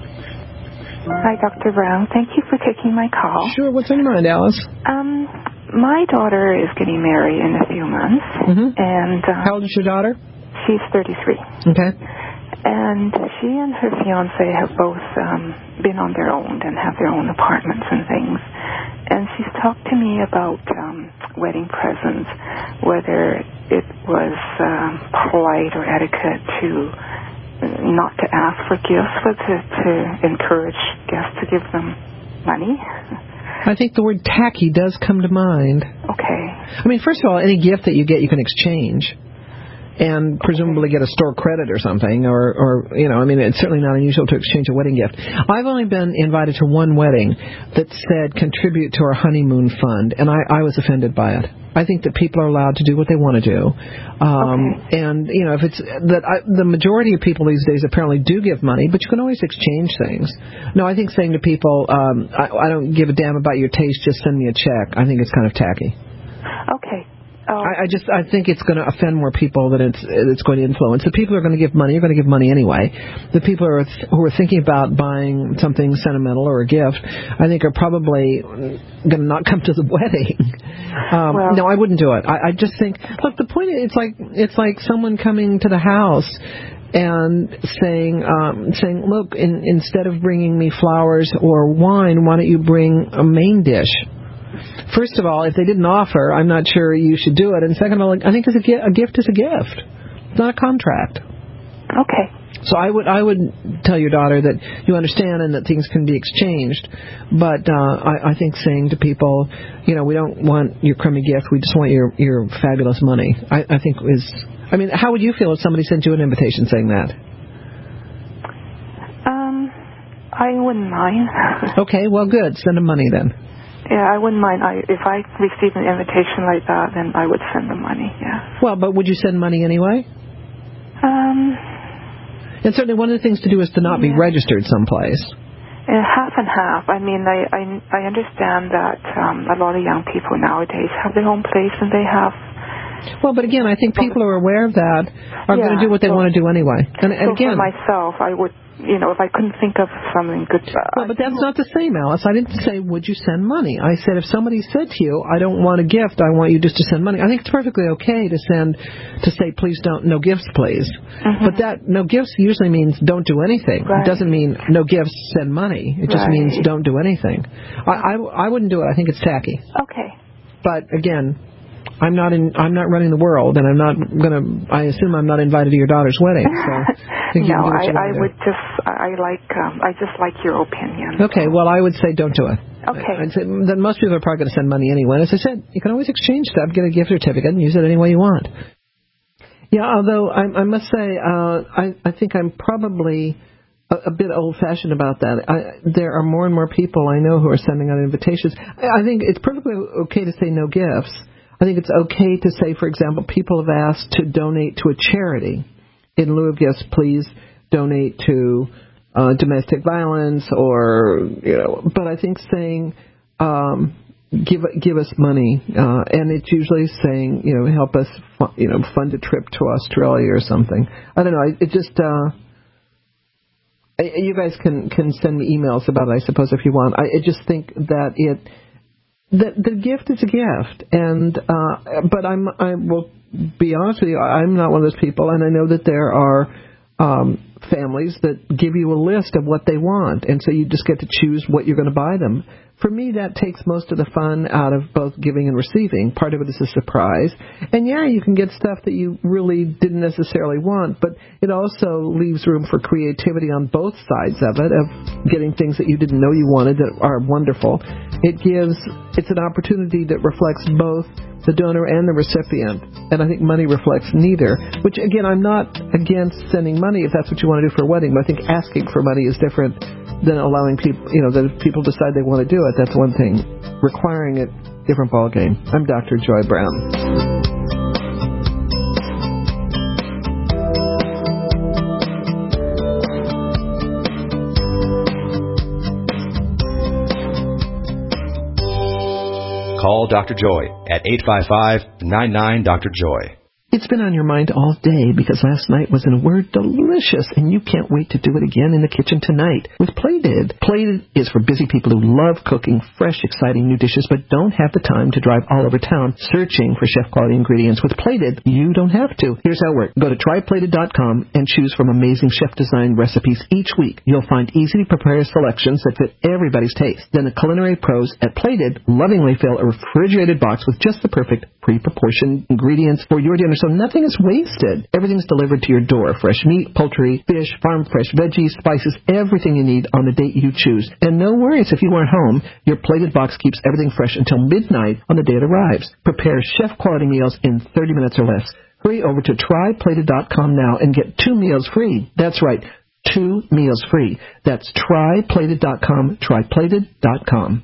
Hi, Doctor Brown. Thank you for taking my call. Sure. What's on your mind, Alice? Um, my daughter is getting married in a few months. Mm-hmm. And um, how old is your daughter? She's thirty-three. Okay. And she and her fiance have both um, been on their own and have their own apartments and things. And she's talked to me about um, wedding presents, whether it was um, polite or etiquette to not to ask for gifts, but to, to encourage guests to give them money. I think the word tacky does come to mind. Okay. I mean, first of all, any gift that you get, you can exchange. And presumably get a store credit or something, or, or, you know, I mean, it's certainly not unusual to exchange a wedding gift. I've only been invited to one wedding that said contribute to our honeymoon fund, and I, I was offended by it. I think that people are allowed to do what they want to do. Um, okay. And, you know, if it's that I, the majority of people these days apparently do give money, but you can always exchange things. No, I think saying to people, um, I, I don't give a damn about your taste, just send me a check, I think it's kind of tacky. Okay. Oh. I, I just I think it's going to offend more people than it's it's going to influence. The people who are going to give money are going to give money anyway. The people who are th- who are thinking about buying something sentimental or a gift, I think are probably going to not come to the wedding. Um, well, no, I wouldn't do it. I, I just think look, the point is, it's like it's like someone coming to the house and saying um, saying look, in, instead of bringing me flowers or wine, why don't you bring a main dish? First of all, if they didn't offer, I'm not sure you should do it. And second of all, I think it's a, gi- a gift is a gift. It's not a contract. Okay. So I would I would tell your daughter that you understand and that things can be exchanged. But uh, I, I think saying to people, you know, we don't want your crummy gift, we just want your, your fabulous money, I, I think is... I mean, how would you feel if somebody sent you an invitation saying that? Um, I wouldn't mind. Okay, well, good. Send them money then. Yeah, I wouldn't mind. I, if I received an invitation like that, then I would send them money, yeah. Well, but would you send money anyway? Um... And certainly one of the things to do is to not yeah. be registered someplace. Uh, half and half. I mean, I I, I understand that um, a lot of young people nowadays have their own place and they have... Well, but again, I think people who are aware of that are yeah, going to do what they so, want to do anyway. And, and so again, for myself, I would, you know, if I couldn't think of something good... Uh, well, but that's not the same, Alice. I didn't say, would you send money? I said, if somebody said to you, I don't want a gift, I want you just to send money. I think it's perfectly okay to send, to say, please don't, no gifts, please. Mm-hmm. But that, no gifts usually means don't do anything. Right. It doesn't mean no gifts, send money. It just right. means don't do anything. I, I, I wouldn't do it. I think it's tacky. Okay. But again... I'm not in. I'm not running the world, and I'm not gonna. I assume I'm not invited to your daughter's wedding. So I think no, you can do what you I, I do. would just. I like. Um, I just like your opinion. Okay. Well, I would say don't do it. Okay. I'd say that most people are probably going to send money anyway. And as I said, you can always exchange stuff, get a gift certificate, and use it any way you want. Yeah. Although I, I must say, uh, I, I think I'm probably a, a bit old-fashioned about that. I, there are more and more people I know who are sending out invitations. I, I think it's perfectly okay to say no gifts. I think it's okay to say, for example, people have asked to donate to a charity. In lieu of gifts, please donate to uh, domestic violence or, you know, but I think saying, um, give give us money, uh, and it's usually saying, you know, help us, fu- you know, fund a trip to Australia or something. I don't know. It just, uh, you guys can, can send me emails about it, I suppose, if you want. I, I just think that it, The, the gift is a gift, and uh, but I'm I will be honest with you, I'm not one of those people, and I know that there are um, families that give you a list of what they want, and so you just get to choose what you're going to buy them. For me, that takes most of the fun out of both giving and receiving. Part of it is a surprise. And, yeah, you can get stuff that you really didn't necessarily want, but it also leaves room for creativity on both sides of it, of getting things that you didn't know you wanted that are wonderful. It gives, it's an opportunity that reflects both the donor and the recipient, and I think money reflects neither, which, again, I'm not against sending money if that's what you want to do for a wedding, but I think asking for money is different than allowing people, you know, that if people decide they want to do it, that's one thing. Requiring it, different ballgame. I'm Doctor Joy Brown. Call Doctor Joy at eight five five, nine nine, Doctor Joy. It's been on your mind all day because last night was, in a word, delicious, and you can't wait to do it again in the kitchen tonight with Plated. Plated is for busy people who love cooking fresh, exciting new dishes but don't have the time to drive all over town searching for chef-quality ingredients. With Plated, you don't have to. Here's how it works. Go to try plated dot com and choose from amazing chef-designed recipes each week. You'll find easy-to-prepare selections that fit everybody's taste. Then the culinary pros at Plated lovingly fill a refrigerated box with just the perfect pre-proportioned ingredients for your dinner, so nothing is wasted. Everything's delivered to your door. Fresh meat, poultry, fish, farm-fresh veggies, spices, everything you need on the date you choose. And no worries if you aren't home. Your Plated box keeps everything fresh until midnight on the day it arrives. Prepare chef-quality meals in thirty minutes or less. Hurry over to try plated dot com now and get two meals free. That's right, two meals free. That's try plated dot com, try plated dot com.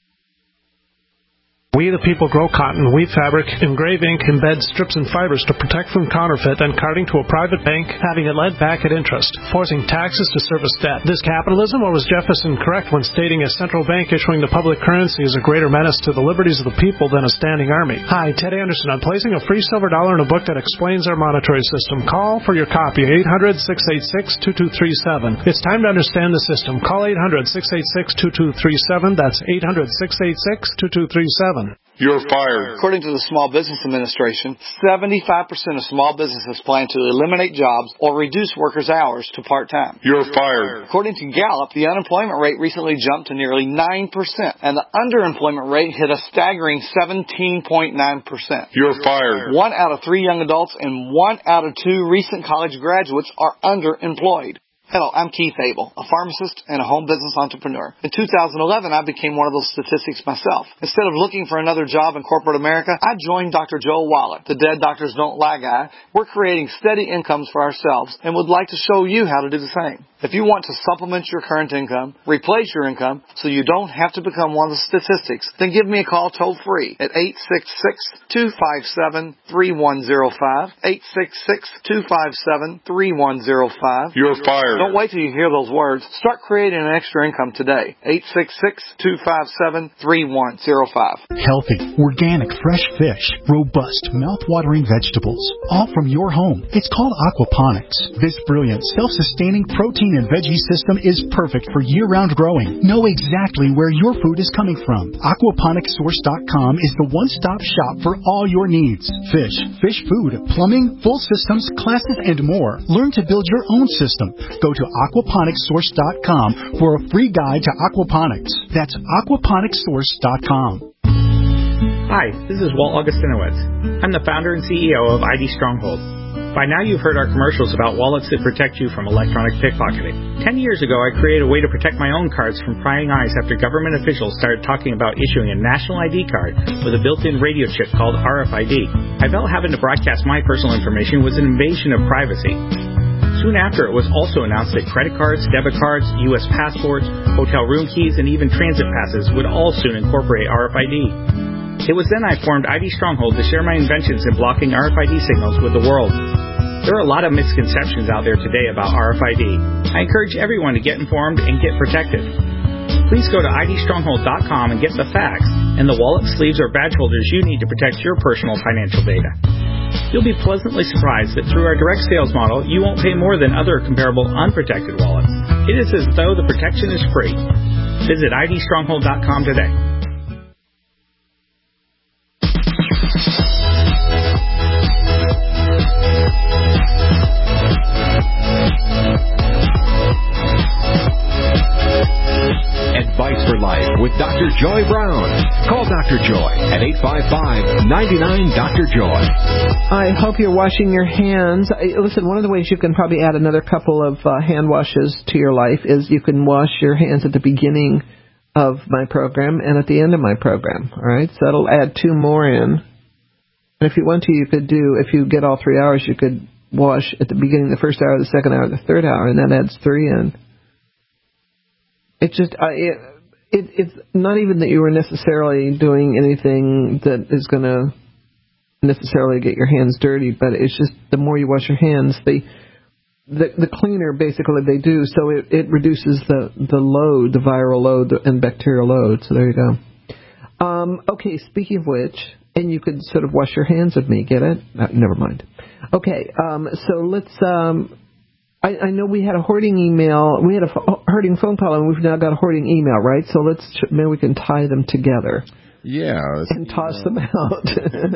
We the people grow cotton, weave fabric, engrave ink, embed strips and fibers to protect from counterfeit and carting to a private bank, having it lent back at interest, forcing taxes to service debt. This capitalism, or was Jefferson correct when stating a central bank issuing the public currency is a greater menace to the liberties of the people than a standing army? Hi, Ted Anderson. I'm placing a free silver dollar in a book that explains our monetary system. Call for your copy, eight hundred, six eight six, two two three seven. It's time to understand the system. Call eight hundred, six eight six, two two three seven. That's eight hundred, six eight six, two two three seven. You're fired. According to the Small Business Administration, seventy-five percent of small businesses plan to eliminate jobs or reduce workers' hours to part-time. You're fired. According to Gallup, the unemployment rate recently jumped to nearly nine percent, and the underemployment rate hit a staggering seventeen point nine percent. You're fired. One out of three young adults and one out of two recent college graduates are underemployed. Hello, I'm Keith Abel, a pharmacist and a home business entrepreneur. In two thousand eleven, I became one of those statistics myself. Instead of looking for another job in corporate America, I joined Doctor Joe Wallet, the Dead Doctors Don't Lie guy. We're creating steady incomes for ourselves and would like to show you how to do the same. If you want to supplement your current income, replace your income, so you don't have to become one of the statistics, then give me a call toll-free at eight six six, two five seven, three one zero five, eight six six, two five seven, three one zero five. You're fired. Don't wait till you hear those words. Start creating an extra income today. eight six six, two five seven, three one zero five. Healthy, organic, fresh fish, robust, mouth-watering vegetables, all from your home. It's called aquaponics. This brilliant, self-sustaining protein and veggie system is perfect for year-round growing. Know exactly where your food is coming from. aquaponics source dot com is the one-stop shop for all your needs. Fish, fish food, plumbing, full systems, classes, and more. Learn to build your own system. Go to aquaponics source dot com for a free guide to aquaponics. That's aquaponics source dot com. Hi, this is Walt Augustinowicz. I'm the founder and C E O of I D Stronghold. By now you've heard our commercials about wallets that protect you from electronic pickpocketing. Ten years ago, I created a way to protect my own cards from prying eyes after government officials started talking about issuing a national I D card with a built-in radio chip called R F I D. I felt having to broadcast my personal information was an invasion of privacy. Soon after, it was also announced that credit cards, debit cards, U S passports, hotel room keys, and even transit passes would all soon incorporate R F I D. It was then I formed I D Stronghold to share my inventions in blocking R F I D signals with the world. There are a lot of misconceptions out there today about R F I D. I encourage everyone to get informed and get protected. Please go to I D stronghold dot com and get the facts and the wallet, sleeves, or badge holders you need to protect your personal financial data. You'll be pleasantly surprised that through our direct sales model, you won't pay more than other comparable unprotected wallets. It is as though the protection is free. Visit I D stronghold dot com today. Advice for Life with Doctor Joy Brown. Call Doctor Joy at eight five five, nine nine, Doctor Joy. I hope you're washing your hands. Listen, one of the ways you can probably add another couple of uh, hand washes to your life is you can wash your hands at the beginning of my program and at the end of my program. All right, so that'll add two more in. And if you want to, you could do, if you get all three hours, you could wash at the beginning, the first hour, the second hour, the third hour, and that adds three in. It's just, uh, it, it, it's not even that you were necessarily doing anything that is going to necessarily get your hands dirty, but it's just the more you wash your hands, the the, the cleaner basically they do. So it, it reduces the, the load, the viral load and bacterial load. So there you go. Um, okay, speaking of which, and you could sort of wash your hands with me, get it? Uh, never mind. Okay, um, so let's. Um, I, I know we had a hoarding email. We had a hoarding phone call, and we've now got a hoarding email, right? So let's maybe we can tie them together. Yeah. And toss them out.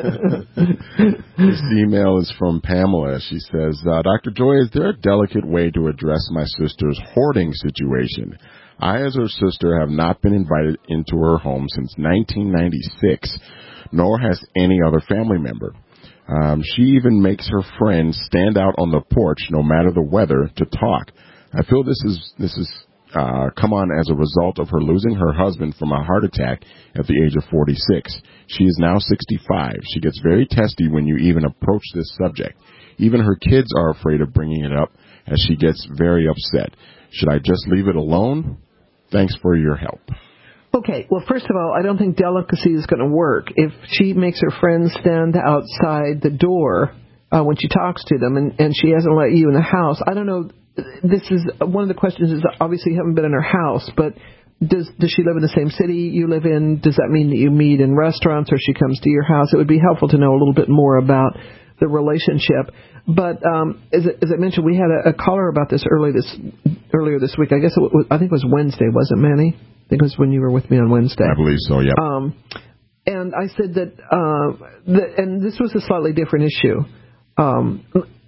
This email is from Pamela. She says, uh, Doctor Joy, is there a delicate way to address my sister's hoarding situation? I, as her sister, have not been invited into her home since nineteen ninety-six, nor has any other family member. Um, she even makes her friends stand out on the porch, no matter the weather, to talk. I feel this is this is uh, come on as a result of her losing her husband from a heart attack at the age of forty-six. She is now sixty-five. She gets very testy when you even approach this subject. Even her kids are afraid of bringing it up, as she gets very upset. Should I just leave it alone? Thanks for your help. Okay, well, first of all, I don't think delicacy is going to work. If she makes her friends stand outside the door uh, when she talks to them and, and she hasn't let you in the house, I don't know. This is one of the questions is obviously you haven't been in her house, but does does she live in the same city you live in? Does that mean that you meet in restaurants or she comes to your house? It would be helpful to know a little bit more about the relationship. But um, as, as I mentioned, we had a, a caller about this early this earlier this week. I guess it was, I think it was Wednesday, wasn't it, Manny? I think it was when you were with me on Wednesday. I believe so, yeah. Um, and I said that, uh, the, and this was a slightly different issue, um,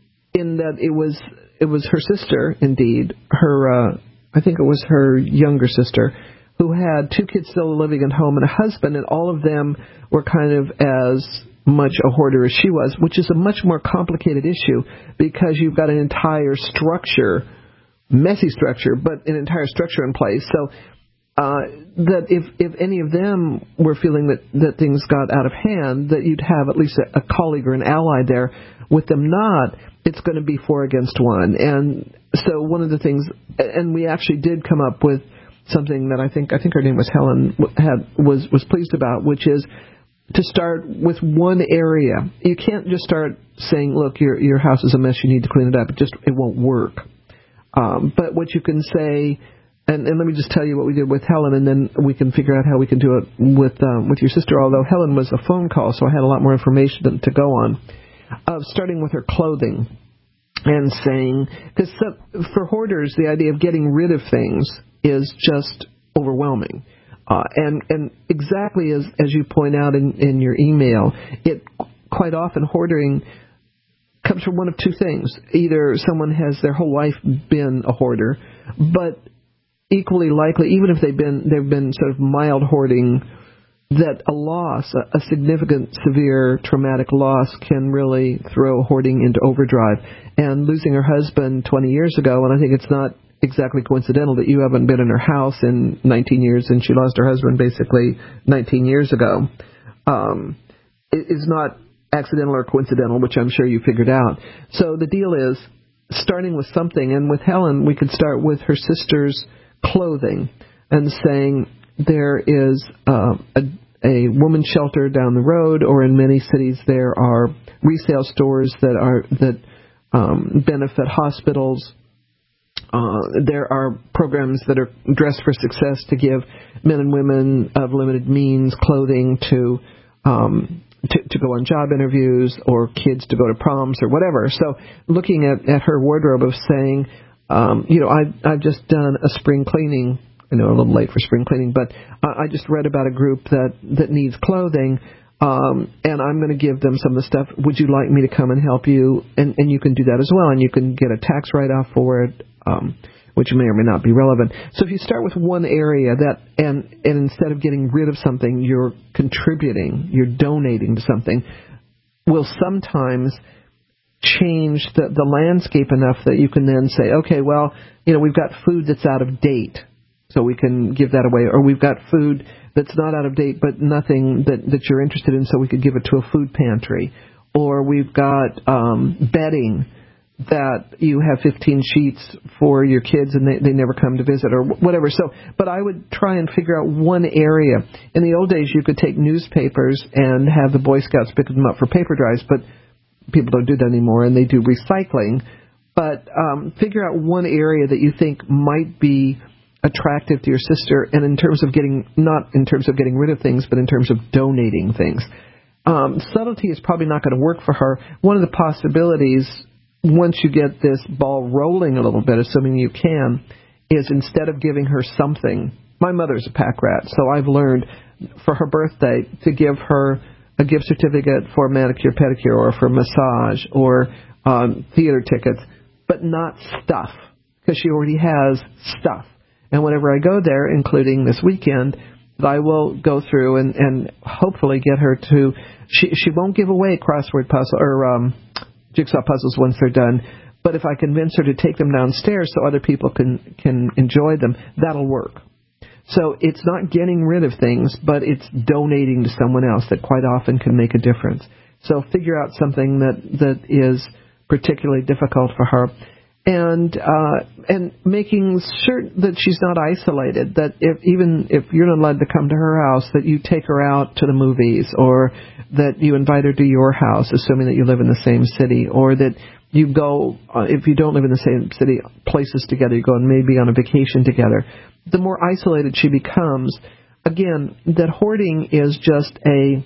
in that it was it was her sister, indeed, her, uh, I think it was her younger sister, who had two kids still living at home and a husband, and all of them were kind of as much a hoarder as she was, which is a much more complicated issue because you've got an entire structure, messy structure, but an entire structure in place. So uh, that if, if any of them were feeling that, that things got out of hand, that you'd have at least a, a colleague or an ally there. With them not, it's going to be four against one. And so one of the things, and we actually did come up with something that I think I think her name was Helen had was was pleased about, which is to start with one area. You can't just start saying, "Look, your your house is a mess. You need to clean it up." It just it won't work. Um, but what you can say, and, and let me just tell you what we did with Helen, and then we can figure out how we can do it with um, with your sister. Although Helen was a phone call, so I had a lot more information to go on. Of starting with her clothing and saying, because for hoarders, the idea of getting rid of things is just overwhelming. Uh, and, and exactly as, as you point out in, in your email, it quite often hoarding comes from one of two things. Either someone has their whole life been a hoarder, but equally likely, even if they've been they've been sort of mild hoarding, that a loss, a, a significant, severe, traumatic loss can really throw hoarding into overdrive. And losing her husband twenty years ago, and I think it's not exactly coincidental that you haven't been in her house in nineteen years, and she lost her husband basically nineteen years ago, um, is not accidental or coincidental, which I'm sure you figured out. So the deal is starting with something, and with Helen, we could start with her sister's clothing and saying there is uh, a, a woman's shelter down the road, or in many cities there are resale stores that are that um, benefit hospitals. Uh, there are programs that are Dress for Success to give men and women of limited means clothing to, um, to to go on job interviews, or kids to go to proms or whatever. So looking at, at her wardrobe of saying, um, you know, I've, I've just done a spring cleaning. I know a little late for spring cleaning, but I just read about a group that, that needs clothing, um, and I'm going to give them some of the stuff. Would you like me to come and help you? And, and you can do that as well, and you can get a tax write-off for it, um, which may or may not be relevant. So if you start with one area that, and, and instead of getting rid of something, you're contributing, you're donating to something, will sometimes change the, the landscape enough that you can then say, okay, well, you know, we've got food that's out of date, so we can give that away. Or we've got food that's not out of date, but nothing that, that you're interested in, so we could give it to a food pantry. Or we've got um, bedding that you have fifteen sheets for your kids and they, they never come to visit, or whatever. So, but I would try and figure out one area. In the old days, you could take newspapers and have the Boy Scouts pick them up for paper drives, but people don't do that anymore, and they do recycling. But um, figure out one area that you think might be attractive to your sister, and in terms of getting, not in terms of getting rid of things, but in terms of donating things. um, subtlety is probably not going to work for her. One of the possibilities, once you get this ball rolling a little bit, assuming you can, is instead of giving her something, my mother's a pack rat, so I've learned for her birthday to give her a gift certificate for manicure, pedicure, or for massage, or um, theater tickets, but not stuff, because she already has stuff. And whenever I go there, including this weekend, I will go through and, and hopefully get her to, she she won't give away crossword puzzle or um, jigsaw puzzles once they're done, but if I convince her to take them downstairs so other people can, can enjoy them, that'll work. So it's not getting rid of things, but it's donating to someone else that quite often can make a difference. So figure out something that, that is particularly difficult for her. And uh, and making sure that she's not isolated, that if even if you're not allowed to come to her house, that you take her out to the movies, or that you invite her to your house, assuming that you live in the same city, or that you go, uh, if you don't live in the same city, places together, you go and maybe on a vacation together. The more isolated she becomes, again, that hoarding is just a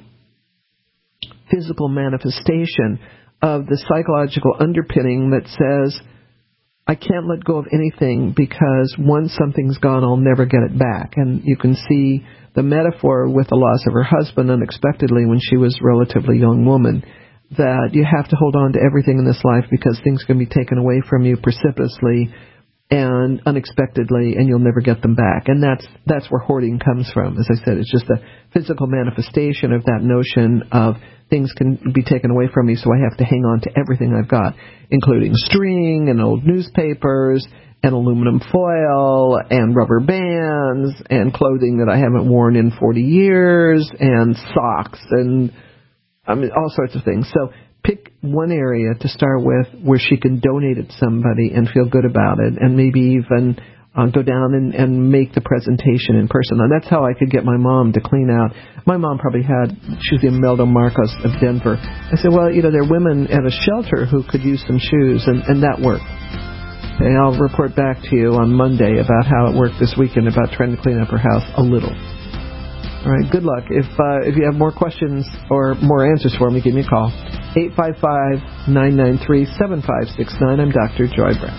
physical manifestation of the psychological underpinning that says, I can't let go of anything because once something's gone, I'll never get it back. And you can see the metaphor with the loss of her husband unexpectedly when she was a relatively young woman, that you have to hold on to everything in this life because things can be taken away from you precipitously and unexpectedly, and you'll never get them back. And that's that's where hoarding comes from. As I said, it's just a physical manifestation of that notion of things can be taken away from me, so I have to hang on to everything I've got, including string and old newspapers and aluminum foil and rubber bands and clothing that I haven't worn in forty years and socks and I mean all sorts of things. So pick one area to start with where she can donate it to somebody and feel good about it, and maybe even uh, go down and, and make the presentation in person. And that's how I could get my mom to clean out. My mom probably had, she was the Imelda Marcos of Denver. I said, well, you know, there are women at a shelter who could use some shoes, and, and that worked. And I'll report back to you on Monday about how it worked this weekend about trying to clean up her house a little. All right, good luck. If uh, if you have more questions or more answers for me, give me a call. eight five five, nine nine three, seven five six nine. I'm Doctor Joy Brown.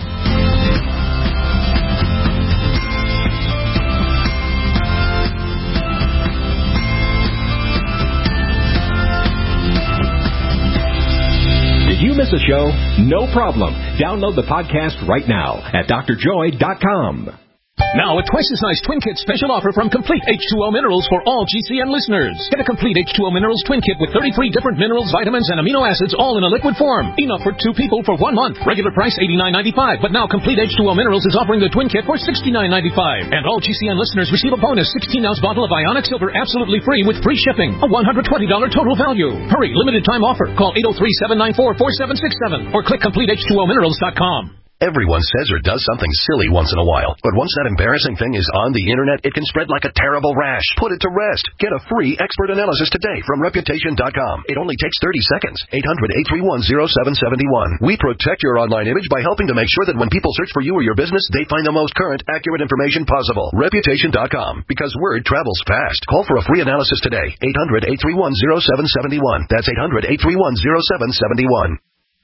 Did you miss a show? No problem. Download the podcast right now at D R joy dot com. Now, a twice as nice Twin Kit special offer from Complete H two O Minerals for all G C N listeners. Get a Complete H two O Minerals Twin Kit with thirty-three different minerals, vitamins, and amino acids all in a liquid form. Enough for two people for one month. Regular price eighty-nine ninety-five, but now Complete H two O Minerals is offering the Twin Kit for sixty-nine ninety-five. And all G C N listeners receive a bonus sixteen ounce bottle of Ionic Silver absolutely free with free shipping. A one hundred twenty dollars total value. Hurry, limited time offer. Call eight oh three, seven nine four, four seven six seven or click complete h two o minerals dot com. Everyone says or does something silly once in a while, but once that embarrassing thing is on the internet, it can spread like a terrible rash. Put it to rest. Get a free expert analysis today from reputation dot com. It only takes thirty seconds. eight hundred, eight three one, oh seven seven one. We protect your online image by helping to make sure that when people search for you or your business, they find the most current, accurate information possible. reputation dot com. Because word travels fast. Call for a free analysis today. eight hundred, eight three one, oh seven seven one. That's eight hundred, eight three one, oh seven seven one.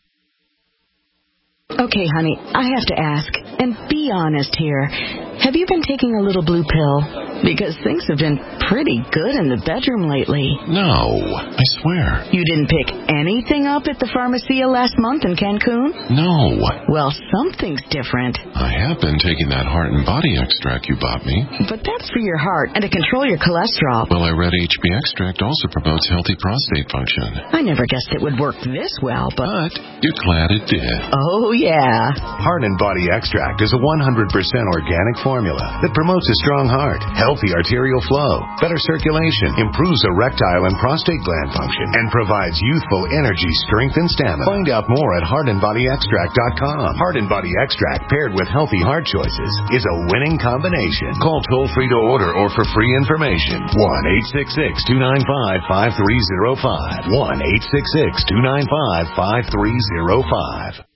Okay, honey, I have to ask, and be honest here. Have you been taking a little blue pill? Because things have been pretty good in the bedroom lately. No, I swear. You didn't pick anything up at the Pharmacia last month in Cancun? No. Well, something's different. I have been taking that heart and body extract you bought me. But that's for your heart and to control your cholesterol. Well, I read H B extract also promotes healthy prostate function. I never guessed it would work this well, but... But you're glad it did. Oh, yeah. Heart and Body Extract is a one hundred percent organic formula that promotes a strong heart, healthy arterial flow, better circulation, improves erectile and prostate gland function, and provides youthful energy, strength, and stamina. Find out more at heart and body extract dot com. Heart and Body Extract paired with healthy heart choices is a winning combination. Call toll-free to order or for free information. one eight six six, two nine five, five three zero five. one eight six six, two nine five, five three zero five.